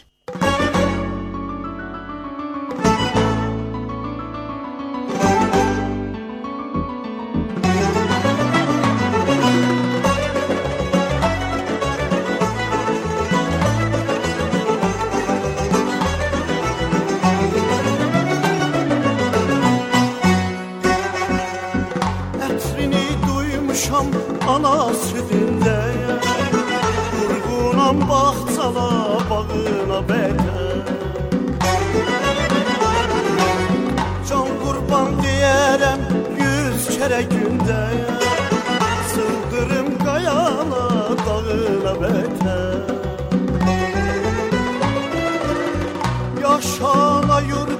Ana südündə Vurğunam bağçala bağına bətər Can qurban deyərəm yüz kərə gündə Sıldırım qayala dağına bətər Yaşana yürü